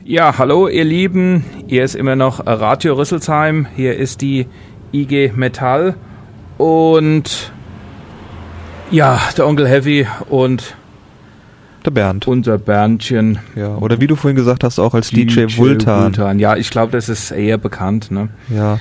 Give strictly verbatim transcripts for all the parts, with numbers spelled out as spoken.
Ja, hallo ihr Lieben, hier ist immer noch Radio Rüsselsheim, hier ist die I G Metall und ja, der Onkel Heavy und der Bernd. Unser Berndchen. Ja, oder wie du vorhin gesagt hast, auch als D J, D J Vultan. Vultan. Ja, ich glaube, das ist eher bekannt, ne? Ja.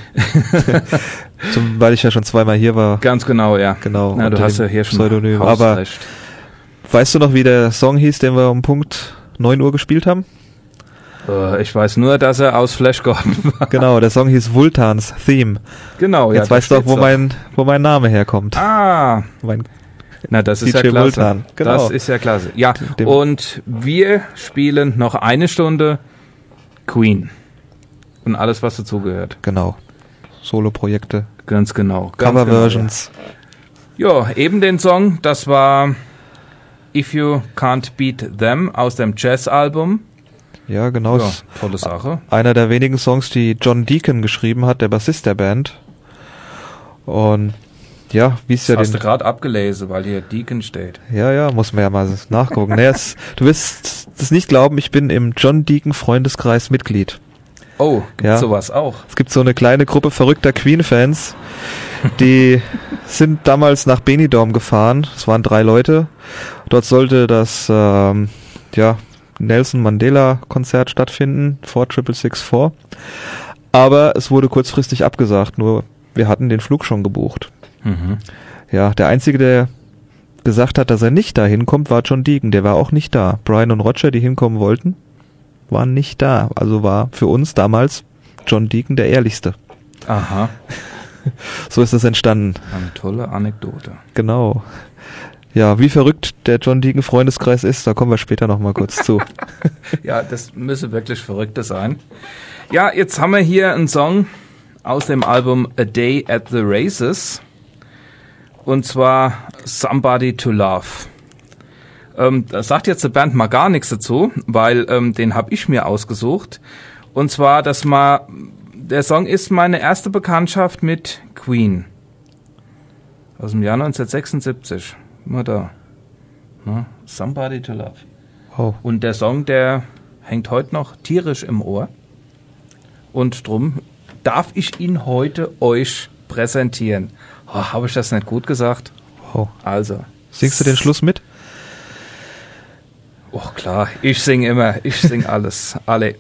Zum, weil ich ja schon zweimal hier war. Ganz genau, ja. Genau. Na, du hast ja hier schon Pseudonym. Aber weißt du noch, wie der Song hieß, den wir um Punkt neun Uhr gespielt haben? Uh, ich weiß nur, dass er aus Flash Gordon war. Genau, der Song hieß Vultans Theme. Genau, ja. Jetzt weißt du auch, wo mein, wo mein Name herkommt. Ah. Mein Na, das ist D J ja klasse. Vultan. Genau. Das ist ja klasse. Ja, Dem und wir spielen noch eine Stunde Queen. Und alles, was dazugehört. Genau. Solo-Projekte. Ganz genau. Cover-Versions. Genau, ja. ja, eben den Song, das war If You Can't Beat Them aus dem Jazz-Album. Ja, genau. Ja, tolle Sache. Einer der wenigen Songs, die John Deacon geschrieben hat, der Bassist der Band. Und ja, wie es ja das hast den du gerade abgelesen, weil hier Deacon steht. Ja, ja, muss man ja mal nachgucken. naja, es, du wirst das nicht glauben, ich bin im John Deacon Freundeskreis Mitglied. Oh, gibt's ja. sowas auch? Es gibt so eine kleine Gruppe verrückter Queen-Fans, die sind damals nach Benidorm gefahren. Es waren drei Leute. Dort sollte das ähm, ja Nelson Mandela Konzert stattfinden vor Triple Six Four. Aber es wurde kurzfristig abgesagt. Nur wir hatten den Flug schon gebucht. Mhm. Ja, der Einzige, der gesagt hat, dass er nicht da hinkommt, war John Deacon. Der war auch nicht da. Brian und Roger, die hinkommen wollten, waren nicht da. Also war für uns damals John Deacon der Ehrlichste. Aha. So ist es entstanden. Eine tolle Anekdote. Genau. Ja, wie verrückt der John Deacon Freundeskreis ist, da kommen wir später nochmal kurz zu. Ja, das müsse wirklich Verrückte sein. Ja, jetzt haben wir hier einen Song aus dem Album A Day at the Races. Und zwar Somebody to Love. Ähm, da sagt jetzt der Band mal gar nichts dazu, weil ähm, den habe ich mir ausgesucht. Und zwar, dass mal der Song ist meine erste Bekanntschaft mit Queen. Aus dem Jahr neunzehnhundertsechsundsiebzig. Immer da. Na, Somebody to Love. Oh. Und der Song, der hängt heute noch tierisch im Ohr. Und drum darf ich ihn heute euch präsentieren. Oh, habe ich das nicht gut gesagt? Oh. Also. Singst du den Schluss mit? Oh klar, ich sing immer, ich sing alles, alle.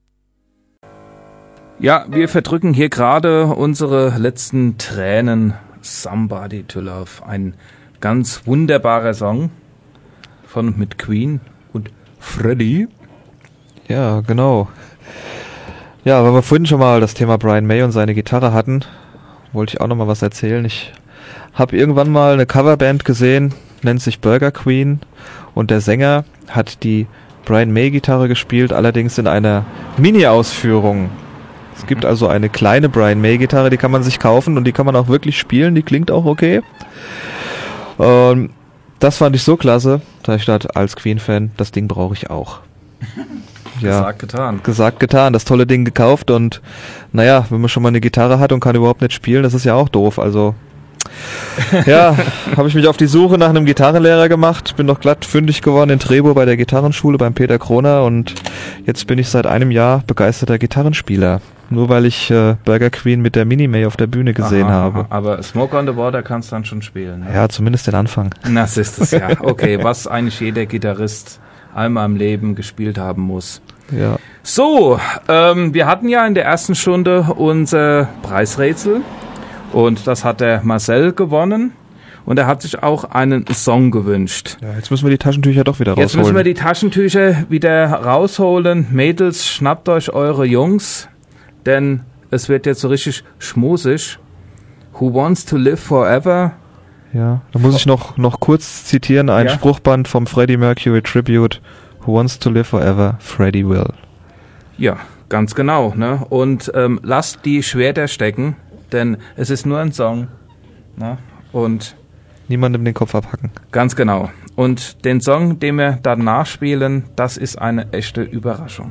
Ja, wir verdrücken hier gerade unsere letzten Tränen. Somebody to Love, ein ganz wunderbarer Song von und mit Queen und Freddie. Ja, genau. Ja, weil wir vorhin schon mal das Thema Brian May und seine Gitarre hatten, wollte ich auch noch mal was erzählen. Ich habe irgendwann mal eine Coverband gesehen, nennt sich Burger Queen, und der Sänger hat die Brian May Gitarre gespielt, allerdings in einer Mini-Ausführung. Es gibt also eine kleine Brian May Gitarre, die kann man sich kaufen und die kann man auch wirklich spielen, die klingt auch okay. Und das fand ich so klasse, da ich dachte, als Queen-Fan, das Ding brauche ich auch. Ja, gesagt, getan. Gesagt, getan. Das tolle Ding gekauft und naja, wenn man schon mal eine Gitarre hat und kann überhaupt nicht spielen, das ist ja auch doof. Also ja, habe ich mich auf die Suche nach einem Gitarrenlehrer gemacht, bin noch glatt fündig geworden in Trebo bei der Gitarrenschule beim Peter Kroner und jetzt bin ich seit einem Jahr begeisterter Gitarrenspieler. Nur weil ich äh, Burger Queen mit der Mini-May auf der Bühne gesehen aha, habe. Aha. Aber Smoke on the Water kannst du dann schon spielen. Ne? Ja, zumindest den Anfang. Das ist es ja. Okay, was eigentlich jeder Gitarrist einmal im Leben gespielt haben muss. Ja. So, ähm, wir hatten ja in der ersten Stunde unser Preisrätsel und das hat der Marcel gewonnen und er hat sich auch einen Song gewünscht. Ja, jetzt müssen wir die Taschentücher doch wieder rausholen. Jetzt müssen wir die Taschentücher wieder rausholen. Mädels, schnappt euch eure Jungs, denn es wird jetzt so richtig schmusig. Who wants to live forever? Ja, da muss ich noch, noch kurz zitieren, ein ja? Spruchband vom Freddie Mercury Tribute. Who wants to live forever? Freddie will. Ja, ganz genau. Ne? Und ähm, lasst die Schwerter stecken, denn es ist nur ein Song. Ne? Und niemandem den Kopf abhacken. Ganz genau. Und den Song, den wir danach spielen, das ist eine echte Überraschung.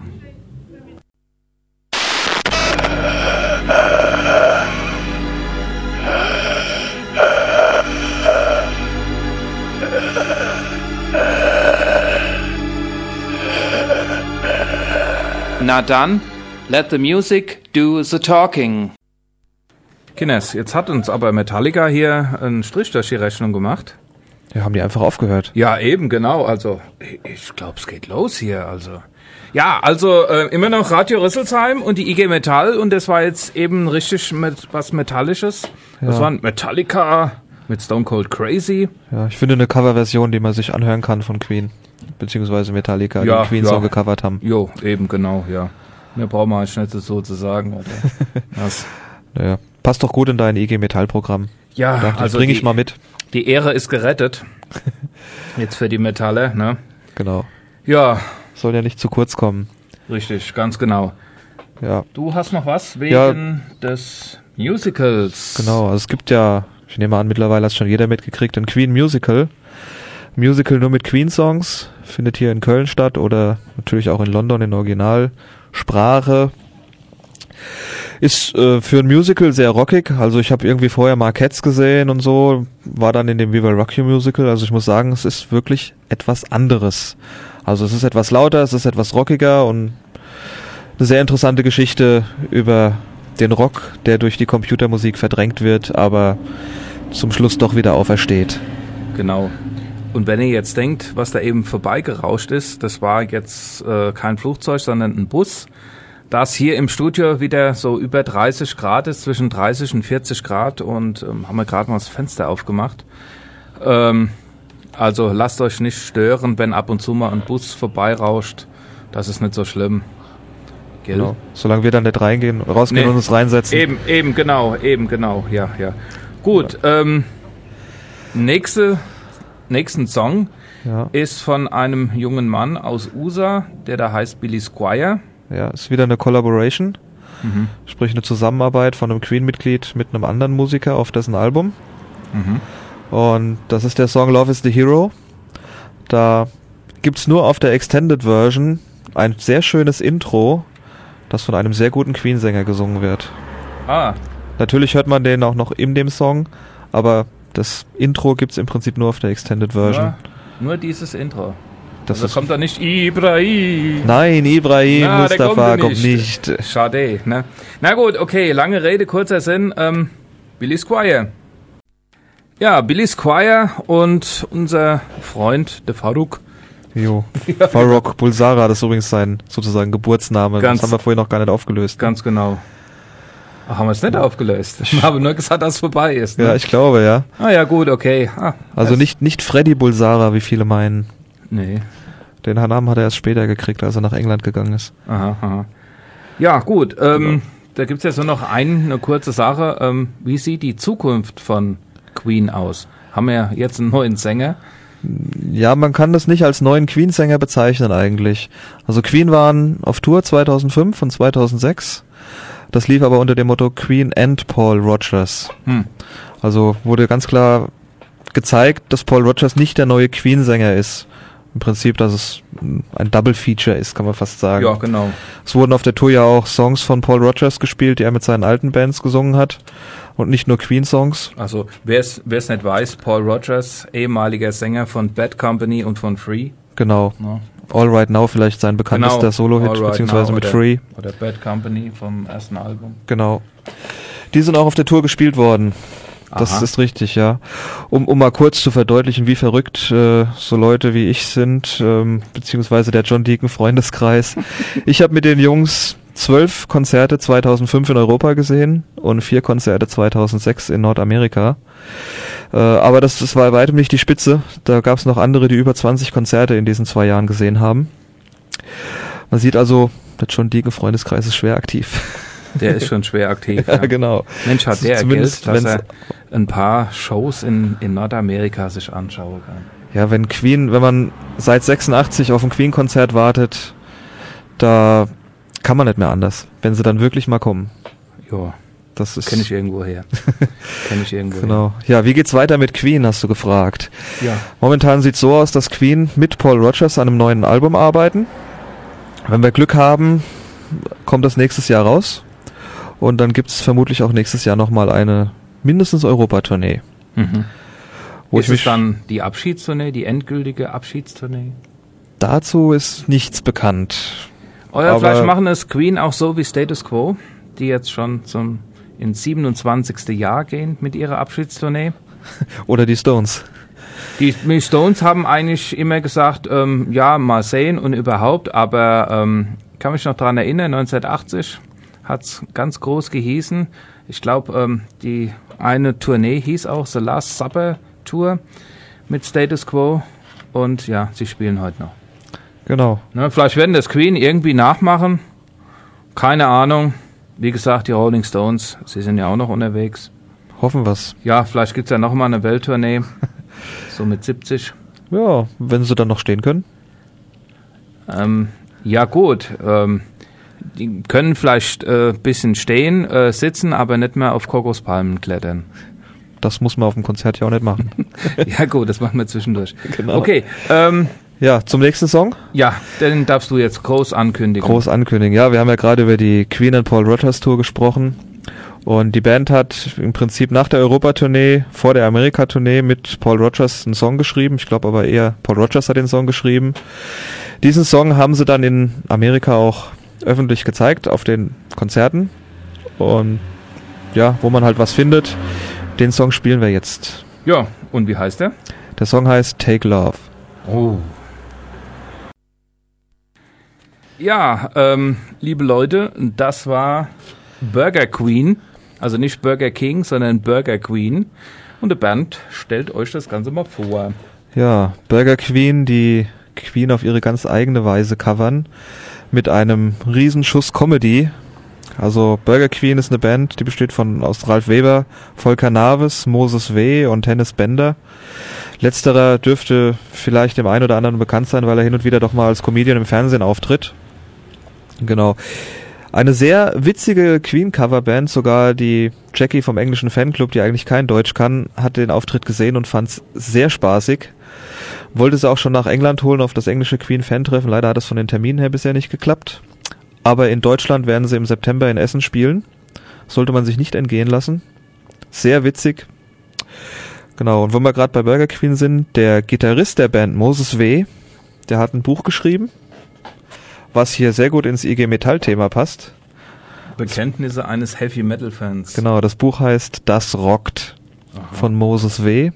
Na dann, let the music do the talking. Kinders, jetzt hat uns aber Metallica hier einen Strich durch die Rechnung gemacht. Ja, haben die einfach aufgehört. Ja, eben, genau. Also, ich glaube, es geht los hier. Also, ja, also äh, immer noch Radio Rüsselsheim und die I G Metall. Und das war jetzt eben richtig mit was Metallisches. Ja. Das waren Metallica mit Stone Cold Crazy. Ja, ich finde eine Coverversion, die man sich anhören kann von Queen. Beziehungsweise Metallica, ja, die Queen ja. so gecovert haben. Jo, eben, genau, ja. Mehr brauchen wir eigentlich nicht so zu sagen. Oder? Das. Naja, passt doch gut in dein I G Metall-Programm. Ja, dachte, also bringe die, ich mal mit. Die Ehre ist gerettet. Jetzt für die Metalle, ne? Genau. Ja. Soll ja nicht zu kurz kommen. Richtig, ganz genau. Ja. Du hast noch was wegen ja. des Musicals. Genau, also es gibt ja, ich nehme an, mittlerweile hat schon jeder mitgekriegt, ein Queen Musical. Musical nur mit Queen-Songs, findet hier in Köln statt oder natürlich auch in London in Originalsprache. Ist äh, für ein Musical sehr rockig, also ich habe irgendwie vorher mal Cats gesehen und so, war dann in dem Viva Rock You Musical, also ich muss sagen, es ist wirklich etwas anderes. Also es ist etwas lauter, es ist etwas rockiger und eine sehr interessante Geschichte über den Rock, der durch die Computermusik verdrängt wird, aber zum Schluss doch wieder aufersteht. Genau. Und wenn ihr jetzt denkt, was da eben vorbeigerauscht ist, das war jetzt äh, kein Flugzeug, sondern ein Bus, da es hier im Studio wieder so über dreißig Grad ist, zwischen dreißig und vierzig Grad und ähm, haben wir gerade mal das Fenster aufgemacht. Ähm, also lasst euch nicht stören, wenn ab und zu mal ein Bus vorbeirauscht. Das ist nicht so schlimm. Gell? Genau. Solange wir dann nicht reingehen, rausgehen nee. und uns reinsetzen. Eben, eben, genau, eben, genau, ja, ja. Gut, ja. Ähm, nächste... Nächsten Song ja. ist von einem jungen Mann aus U S A, der da heißt Billy Squier. Ja, ist wieder eine Collaboration, mhm. sprich eine Zusammenarbeit von einem Queen-Mitglied mit einem anderen Musiker auf dessen Album. Mhm. Und das ist der Song Love is the Hero. Da gibt's nur auf der Extended Version ein sehr schönes Intro, das von einem sehr guten Queen-Sänger gesungen wird. Ah. Natürlich hört man den auch noch in dem Song, aber das Intro gibt's im Prinzip nur auf der Extended Version. Nur, nur dieses Intro. Das also kommt da nicht Ibrahim. Nein, Ibrahim Na, Mustafa kommt nicht. nicht. Schade, ne? Na gut, okay, lange Rede, kurzer Sinn. Ähm, Billy Squier. Ja, Billy Squier und unser Freund, der Faruk. Jo, ja, Faruk Bulsara, das ist übrigens sein sozusagen Geburtsname. Ganz, das haben wir vorhin noch gar nicht aufgelöst. Ganz genau. Ach, haben wir es nicht aufgelöst? Ich habe nur gesagt, dass es vorbei ist. Ne? Ja, ich glaube, ja. Ah ja, gut, okay. Ah, also nicht nicht Freddy Bulsara, wie viele meinen. Nee. Den Namen hat er erst später gekriegt, als er nach England gegangen ist. Aha, aha. Ja, gut. Ähm, genau. Da gibt's jetzt nur noch ein, eine kurze Sache. Ähm, wie sieht die Zukunft von Queen aus? Haben wir jetzt einen neuen Sänger? Ja, man kann das nicht als neuen Queen-Sänger bezeichnen eigentlich. Also Queen waren auf Tour zweitausendfünf und zweitausendsechs. Das lief aber unter dem Motto Queen and Paul Rodgers. Hm. Also wurde ganz klar gezeigt, dass Paul Rodgers nicht der neue Queen-Sänger ist. Im Prinzip, dass es ein Double-Feature ist, kann man fast sagen. Ja, genau. Es wurden auf der Tour ja auch Songs von Paul Rodgers gespielt, die er mit seinen alten Bands gesungen hat. Und nicht nur Queen-Songs. Also, wer es nicht weiß, Paul Rodgers, ehemaliger Sänger von Bad Company und von Free. Genau. Ja. All Right Now vielleicht sein bekanntester genau. Solo-Hit, right beziehungsweise mit oder, Free. Oder Bad Company vom ersten Album. Genau. Die sind auch auf der Tour gespielt worden. Das Aha. ist richtig, ja. Um, um mal kurz zu verdeutlichen, wie verrückt äh, so Leute wie ich sind, ähm, beziehungsweise der John Deacon Freundeskreis. Ich habe mit den Jungs zwölf Konzerte zweitausendfünf in Europa gesehen und vier Konzerte zweitausendsechs in Nordamerika. Äh, aber das, das war bei weitem nicht die Spitze. Da gab es noch andere, die über zwanzig Konzerte in diesen zwei Jahren gesehen haben. Man sieht also, der John Deacon Freundeskreis ist schwer aktiv. Der ist schon schwer aktiv. ja, ja, genau. Mensch, hat der Geld, dass er ein paar Shows in, in Nordamerika sich anschauen kann. Ja, wenn Queen, wenn man seit sechsundachtzig auf ein Queen-Konzert wartet, da kann man nicht mehr anders, wenn sie dann wirklich mal kommen. Ja, das ist. Kenn ich irgendwo her. Kenn ich irgendwo genau. her. Ja, wie geht's weiter mit Queen, hast du gefragt. Ja. Momentan sieht's so aus, dass Queen mit Paul Rodgers an einem neuen Album arbeiten. Wenn wir Glück haben, kommt das nächstes Jahr raus. Und dann gibt's vermutlich auch nächstes Jahr nochmal eine mindestens Europa-Tournee. Mhm. Wo ist ich es dann die Abschiedstournee, die endgültige Abschiedstournee? Dazu ist nichts bekannt. Oder aber vielleicht machen es Queen auch so wie Status Quo, die jetzt schon zum ins siebenundzwanzigste Jahr gehen mit ihrer Abschiedstournee. Oder die Stones. Die, die Stones haben eigentlich immer gesagt, ähm, ja, mal sehen und überhaupt, aber ähm, kann mich noch daran erinnern, neunzehnhundertachtzig hat's ganz groß gehießen. Ich glaube, ähm, die eine Tournee hieß auch The Last Supper Tour mit Status Quo und ja, sie spielen heute noch. Genau. Ne, vielleicht werden das Queen irgendwie nachmachen. Keine Ahnung. Wie gesagt, die Rolling Stones, sie sind ja auch noch unterwegs. Hoffen wir's. Ja, vielleicht gibt's ja noch mal eine Welttournee. So mit siebzig. Ja, wenn sie dann noch stehen können. Ähm, ja gut, ähm, die können vielleicht ein äh, bisschen stehen, äh, sitzen, aber nicht mehr auf Kokospalmen klettern. Das muss man auf dem Konzert ja auch nicht machen. Ja gut, das machen wir zwischendurch. Genau. Okay, ähm, ja, zum nächsten Song? Ja, den darfst du jetzt groß ankündigen. Groß ankündigen, ja, wir haben ja gerade über die Queen and Paul Rodgers Tour gesprochen. Und die Band hat im Prinzip nach der Europatournee, vor der Amerika-Tournee mit Paul Rodgers einen Song geschrieben. Ich glaube aber eher, Paul Rodgers hat den Song geschrieben. Diesen Song haben sie dann in Amerika auch öffentlich gezeigt, auf den Konzerten. Und ja, wo man halt was findet, den Song spielen wir jetzt. Ja, und wie heißt der? Der Song heißt Take Love. Oh. Ja, ähm, liebe Leute, das war Burger Queen. Also nicht Burger King, sondern Burger Queen. Und die Band stellt euch das Ganze mal vor. Ja, Burger Queen, die Queen auf ihre ganz eigene Weise covern. Mit einem Riesenschuss Comedy. Also Burger Queen ist eine Band, die besteht von aus Ralf Weber, Volker Naves, Moses W. und Hennes Bender. Letzterer dürfte vielleicht dem einen oder anderen bekannt sein, weil er hin und wieder doch mal als Comedian im Fernsehen auftritt. Genau. Eine sehr witzige Queen-Coverband, sogar die Jackie vom englischen Fanclub, die eigentlich kein Deutsch kann, hat den Auftritt gesehen und fand es sehr spaßig. Wollte sie auch schon nach England holen auf das englische Queen-Fan-Treffen. Leider hat es von den Terminen her bisher nicht geklappt. Aber in Deutschland werden sie im September in Essen spielen. Sollte man sich nicht entgehen lassen. Sehr witzig. Genau, und wenn wir gerade bei Burger Queen sind, der Gitarrist der Band, Moses W., der hat ein Buch geschrieben, was hier sehr gut ins I G Metall-Thema passt. Bekenntnisse eines Heavy-Metal-Fans. Genau, das Buch heißt Das rockt. Aha. Von Moses W.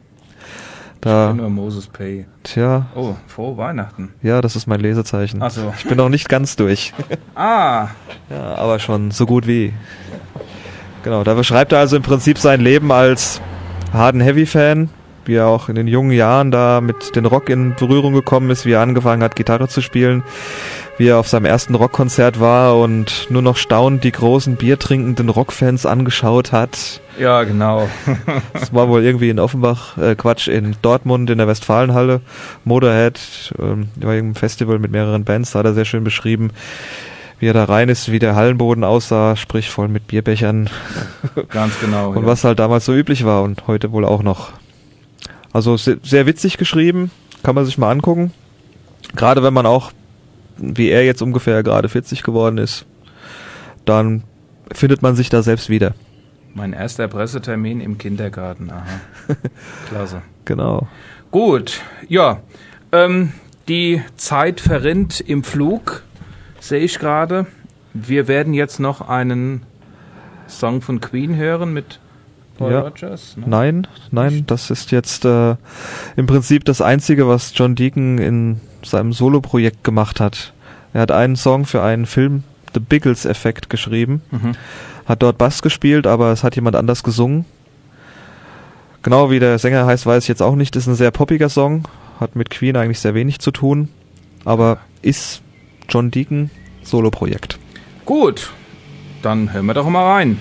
Da, ich bin nur Moses Pay. Tja. Oh, frohe Weihnachten. Ja, das ist mein Lesezeichen. Ach so. Ich bin noch nicht ganz durch. Ah. Ja, aber schon so gut wie. Genau, da beschreibt er also im Prinzip sein Leben als harten Heavy-Fan, wie er auch in den jungen Jahren da mit den Rock in Berührung gekommen ist, wie er angefangen hat, Gitarre zu spielen, wie er auf seinem ersten Rockkonzert war und nur noch staunend die großen biertrinkenden Rockfans angeschaut hat. Ja, genau. Das war wohl irgendwie in Offenbach, äh, Quatsch, in Dortmund in der Westfalenhalle, Motorhead, ähm, war irgendein Festival mit mehreren Bands, da hat er sehr schön beschrieben, wie er da rein ist, wie der Hallenboden aussah, sprich voll mit Bierbechern. Ganz genau. Und ja. was halt damals so üblich war und heute wohl auch noch. Also sehr, sehr witzig geschrieben, kann man sich mal angucken. Gerade wenn man auch, wie er jetzt ungefähr gerade vierzig geworden ist, dann findet man sich da selbst wieder. Mein erster Pressetermin im Kindergarten, aha. Klasse. Genau. Gut, ja, ähm, die Zeit verrinnt im Flug, sehe ich gerade. Wir werden jetzt noch einen Song von Queen hören mit Paul ja. Rodgers. Ne? Nein, nein, das ist jetzt äh, im Prinzip das Einzige, was John Deacon in seinem Solo-Projekt gemacht hat. Er hat einen Song für einen Film, The Biggles Effect, geschrieben. Mhm. Hat dort Bass gespielt, aber es hat jemand anders gesungen. Genau wie der Sänger heißt, weiß ich jetzt auch nicht. Ist ein sehr poppiger Song. Hat mit Queen eigentlich sehr wenig zu tun. Aber ist John Deacon Solo-Projekt. Gut, dann hören wir doch mal rein.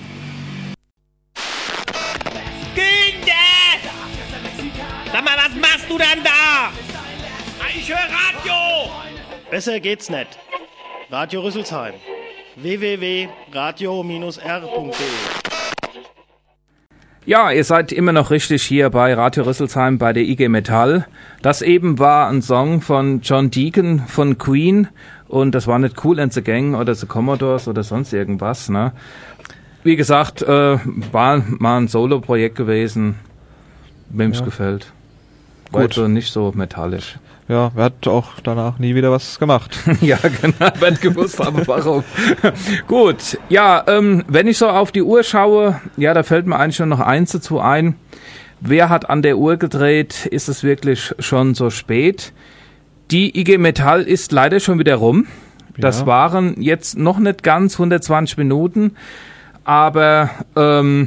Sag mal, was machst du denn da? Ich höre Radio! Besser geht's nicht. Radio Rüsselsheim. w w w punkt radio r punkt d e Ja, ihr seid immer noch richtig hier bei Radio Rüsselsheim bei der I G Metall. Das eben war ein Song von John Deacon von Queen und das war nicht Kool and the Gang oder The Commodores oder sonst irgendwas, ne? Wie gesagt, äh, war mal ein Solo-Projekt gewesen, wem's ja. gefällt. War Gut. so nicht so metallisch. Ja, er hat auch danach nie wieder was gemacht. Ja, genau, wenn ich gewusst habe, warum. Gut, ja, ähm, wenn ich so auf die Uhr schaue, ja, da fällt mir eigentlich nur noch eins dazu ein. Wer hat an der Uhr gedreht? Ist es wirklich schon so spät? Die I G Metall ist leider schon wieder rum. Das Ja. waren jetzt noch nicht ganz hundertzwanzig Minuten, aber ähm,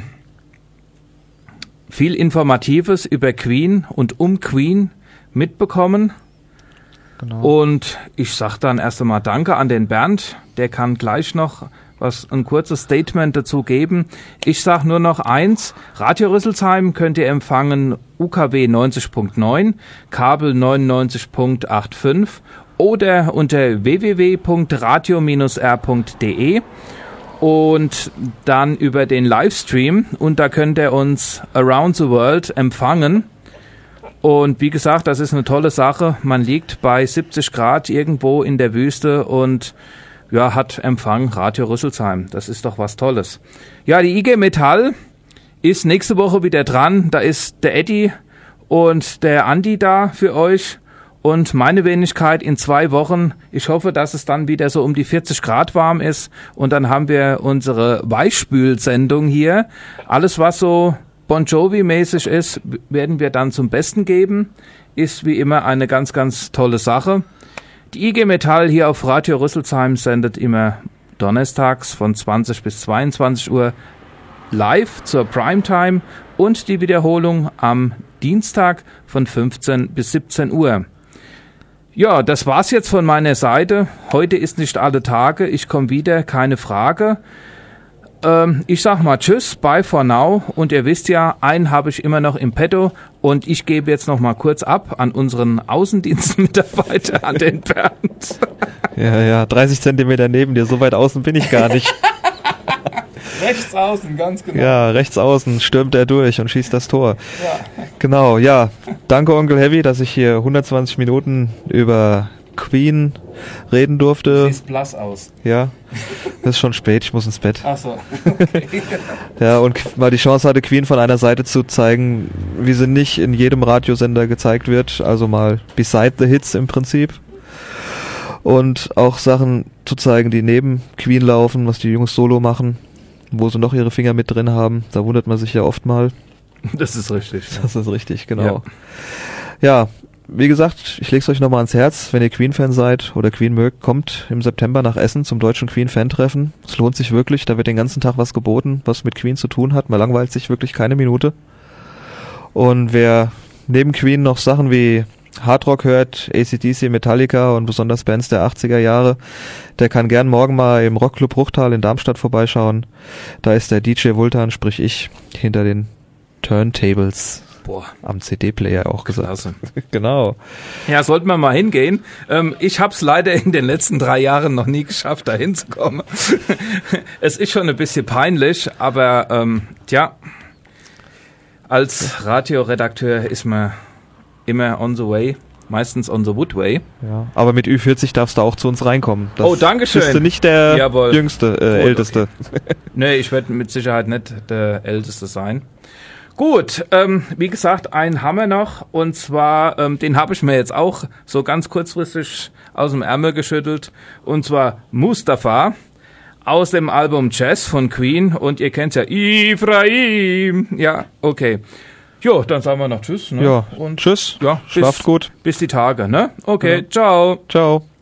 viel Informatives über Queen und um Queen mitbekommen. Genau. Und ich sag dann erst einmal Danke an den Bernd. Der kann gleich noch was, ein kurzes Statement dazu geben. Ich sag nur noch eins. Radio Rüsselsheim könnt ihr empfangen U K W neunzig Punkt neun, Kabel neunundneunzig Punkt fünfundachtzig oder unter w w w Punkt radio Bindestrich r Punkt d e und dann über den Livestream. Und da könnt ihr uns around the world empfangen. Und wie gesagt, das ist eine tolle Sache. Man liegt bei siebzig Grad irgendwo in der Wüste und ja, hat Empfang Radio Rüsselsheim. Das ist doch was Tolles. Ja, die I G Metall ist nächste Woche wieder dran. Da ist der Eddie und der Andi da für euch. Und meine Wenigkeit in zwei Wochen. Ich hoffe, dass es dann wieder so um die vierzig Grad warm ist. Und dann haben wir unsere Weichspül-Sendung hier. Alles, was so Bon Jovi-mäßig ist, werden wir dann zum Besten geben. Ist wie immer eine ganz, ganz tolle Sache. Die I G Metall hier auf Radio Rüsselsheim sendet immer donnerstags von zwanzig bis zweiundzwanzig Uhr live zur Primetime und die Wiederholung am Dienstag von fünfzehn bis siebzehn Uhr. Ja, das war's jetzt von meiner Seite. Heute ist nicht alle Tage. Ich komme wieder, keine Frage. Ich sag mal Tschüss, bye for now. Und ihr wisst ja, einen habe ich immer noch im Petto. Und ich gebe jetzt noch mal kurz ab an unseren Außendienstmitarbeiter, an den Bernd. Ja, ja, dreißig Zentimeter neben dir, so weit außen bin ich gar nicht. Rechts außen, ganz genau. Ja, rechts außen stürmt er durch und schießt das Tor. Ja. Genau, ja. Danke Onkel Heavy, dass ich hier hundertzwanzig Minuten über Queen reden durfte. Siehst blass aus. Ja, das ist schon spät, ich muss ins Bett. Ach so, okay. Ja, und mal die Chance hatte, Queen von einer Seite zu zeigen, wie sie nicht in jedem Radiosender gezeigt wird. Also mal beside the hits im Prinzip. Und auch Sachen zu zeigen, die neben Queen laufen, was die Jungs solo machen, wo sie noch ihre Finger mit drin haben. Da wundert man sich ja oft mal. Das ist richtig. Ja. Das ist richtig, genau. Ja, ja, wie gesagt, ich lege es euch nochmal ans Herz, wenn ihr Queen-Fan seid oder Queen mögt, kommt im September nach Essen zum deutschen Queen-Fan-Treffen. Es lohnt sich wirklich, da wird den ganzen Tag was geboten, was mit Queen zu tun hat. Man langweilt sich wirklich keine Minute. Und wer neben Queen noch Sachen wie Hardrock hört, A C D C, Metallica und besonders Bands der achtziger Jahre, der kann gern morgen mal im Rockclub Bruchtal in Darmstadt vorbeischauen. Da ist der D J Vultan, sprich ich, hinter den Turntables. Boah. Am C D-Player auch gesagt. Klasse. Genau. Ja, sollten wir mal hingehen. Ähm, ich habe es leider in den letzten drei Jahren noch nie geschafft, da hinzukommen. Es ist schon ein bisschen peinlich, aber ähm, tja, als Radioredakteur ist man immer on the way, meistens on the wood way. Ja, aber mit Ü vierzig darfst du auch zu uns reinkommen. Das Oh, dankeschön. Bist du nicht der Jawohl. Jüngste, äh, Gut, Älteste. Nee, ich werde mit Sicherheit nicht der Älteste sein. Gut, ähm, wie gesagt, einen haben wir noch und zwar, ähm, den habe ich mir jetzt auch so ganz kurzfristig aus dem Ärmel geschüttelt und zwar Mustafa aus dem Album Jazz von Queen und ihr kennt ja Ibrahim. Ja, okay. Jo, dann sagen wir noch Tschüss. Ne? Ja, und tschüss. Ja, Schlaft bis, gut. Bis die Tage, ne? Okay, Ja. ciao. Ciao.